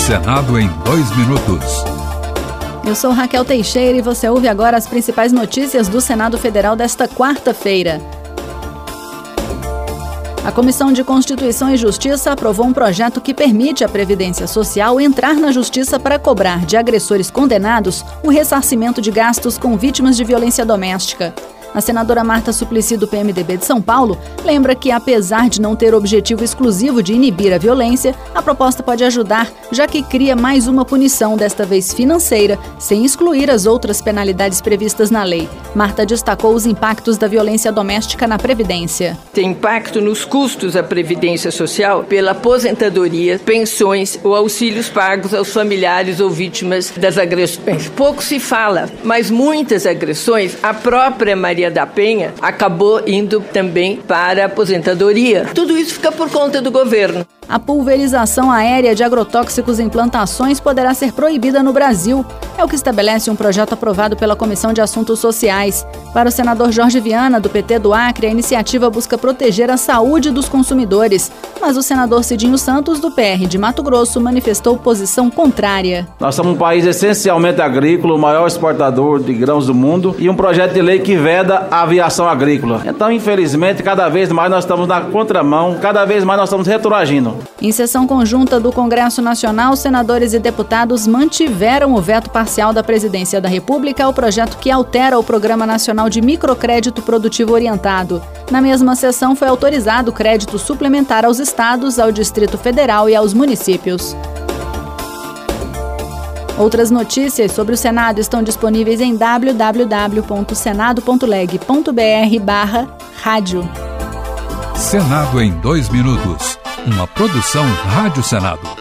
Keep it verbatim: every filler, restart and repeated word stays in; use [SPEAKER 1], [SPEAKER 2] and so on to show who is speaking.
[SPEAKER 1] Senado em dois minutos.
[SPEAKER 2] Eu sou Raquel Teixeira e você ouve agora as principais notícias do Senado Federal desta quarta-feira. A Comissão de Constituição e Justiça aprovou um projeto que permite à Previdência Social entrar na Justiça para cobrar de agressores condenados o ressarcimento de gastos com vítimas de violência doméstica. A senadora Marta Suplicy, do P M D B de São Paulo, lembra que, apesar de não ter o objetivo exclusivo de inibir a violência, a proposta pode ajudar, já que cria mais uma punição, desta vez financeira, sem excluir as outras penalidades previstas na lei. Marta destacou os impactos da violência doméstica na Previdência.
[SPEAKER 3] Tem impacto nos custos da Previdência Social pela aposentadoria, pensões ou auxílios pagos aos familiares ou vítimas das agressões. Pouco se fala, mas muitas agressões, a própria Maria da Penha acabou indo também para a aposentadoria. Tudo isso fica por conta do governo.
[SPEAKER 2] A pulverização aérea de agrotóxicos em plantações poderá ser proibida no Brasil. É o que estabelece um projeto aprovado pela Comissão de Assuntos Sociais. Para o senador Jorge Viana, do P T do Acre, a iniciativa busca proteger a saúde dos consumidores. Mas o senador Cidinho Santos, do P R de Mato Grosso, manifestou posição contrária.
[SPEAKER 4] Nós somos um país essencialmente agrícola, o maior exportador de grãos do mundo, e um projeto de lei que veda a aviação agrícola. Então, infelizmente, cada vez mais nós estamos na contramão, cada vez mais nós estamos retroagindo.
[SPEAKER 2] Em sessão conjunta do Congresso Nacional, senadores e deputados mantiveram o veto parcial da Presidência da República ao projeto que altera o Programa Nacional de Microcrédito Produtivo Orientado. Na mesma sessão, foi autorizado crédito suplementar aos estados, ao Distrito Federal e aos municípios. Outras notícias sobre o Senado estão disponíveis em w w w ponto senado ponto leg ponto b r barra rádio.
[SPEAKER 1] Senado em dois minutos. Uma produção Rádio Senado.